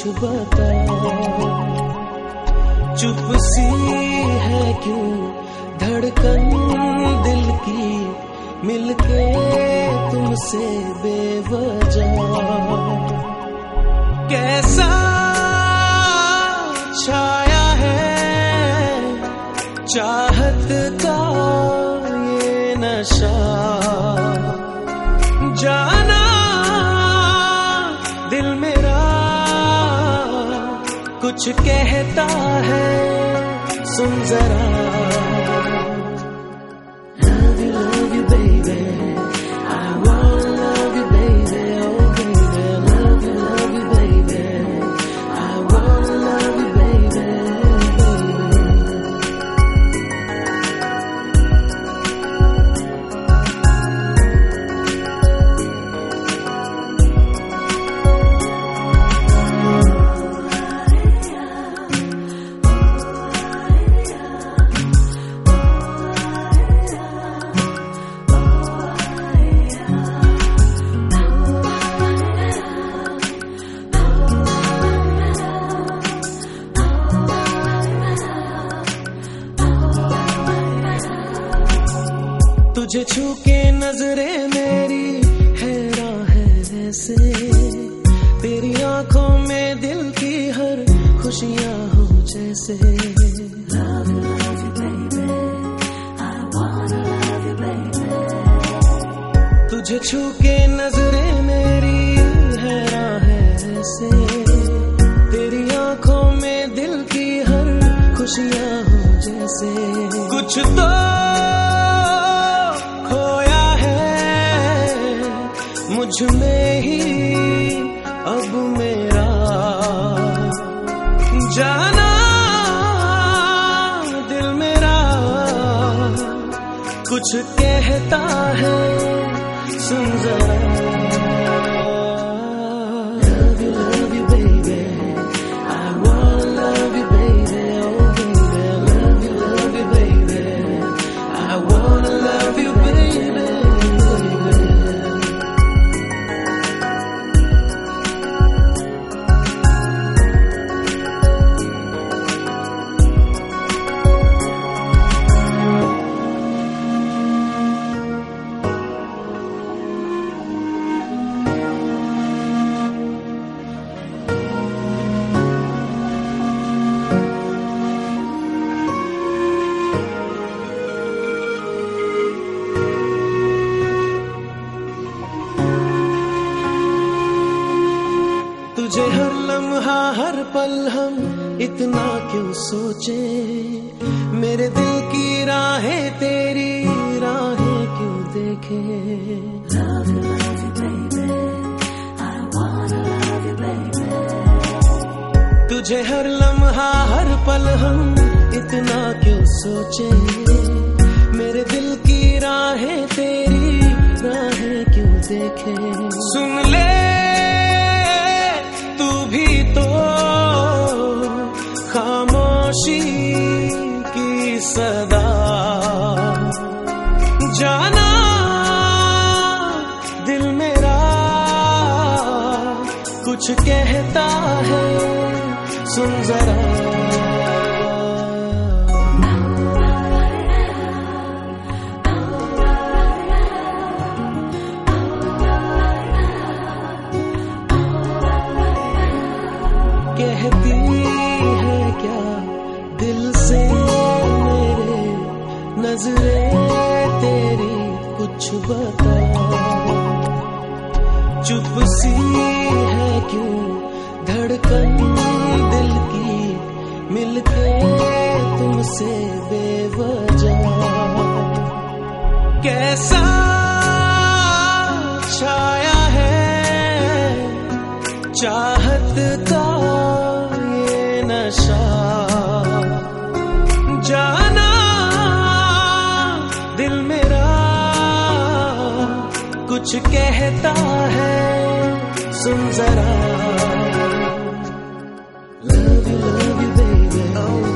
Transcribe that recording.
बता। चुप सी है क्यों धड़कन दिल की, मिलके तुमसे बेवजह। कैसा छाया है चाहत का ये नशा, जाना दिल मेरा कुछ कहता है, सुन जरा। Love you baby, I wanna love you baby, oh baby, love you baby, I wanna love you baby, तुझे छू के नजरें मेरी हैरान है ऐसे, तेरी आंखों में दिल की हर खुशियां हो जैसे। Love you baby, I wanna love you baby। तुझे छू के नजरें मेरी हैरान है ऐसे, तेरी आंखों में दिल की हर खुशियां हो जैसे। कुछ तो मुझ में ही अब मेरा, जाना दिल मेरा कुछ कहता है, सुन जरा। Love you baby, I wanna love you baby, oh baby, love you baby, I wanna love you baby। तुझे हर लम्हा हर पल हम इतना क्यों सोचे, मेरे दिल की राहें तेरी राहें क्यों देखे। Love you baby, I wanna love you baby। तुझे हर लम्हा हर पल हम इतना क्यों सोचे, मेरे दिल की राहें तेरी राहें क्यों देखे। सुन ले भी तो खामोशी की सदा, जाना दिल मेरा कुछ कहता है, सुन जरा। कहती है क्या दिल से मेरे नजरें तेरी कुछ बता। चुप सी है क्यों धड़कन दिल की, मिलके तुमसे बेवजह। कैसा छाया है चाहत का ये नशा, जाना दिल मेरा कुछ कहता है, सुन जरा। Love you baby, oh